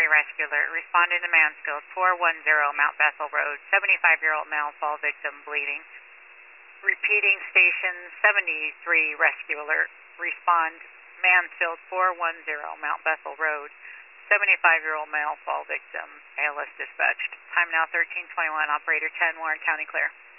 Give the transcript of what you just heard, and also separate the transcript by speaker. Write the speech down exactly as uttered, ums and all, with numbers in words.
Speaker 1: Rescue Alert. Responding to Mansfield, four one zero Mount Bethel Road. seventy-five-year-old male fall victim bleeding. Repeating station seventy-three Rescue Alert. Respond Mansfield, four one zero Mount Bethel Road. seventy-five-year-old male fall victim. A L S dispatched. Time now thirteen twenty-one. Operator ten, Warren County clear.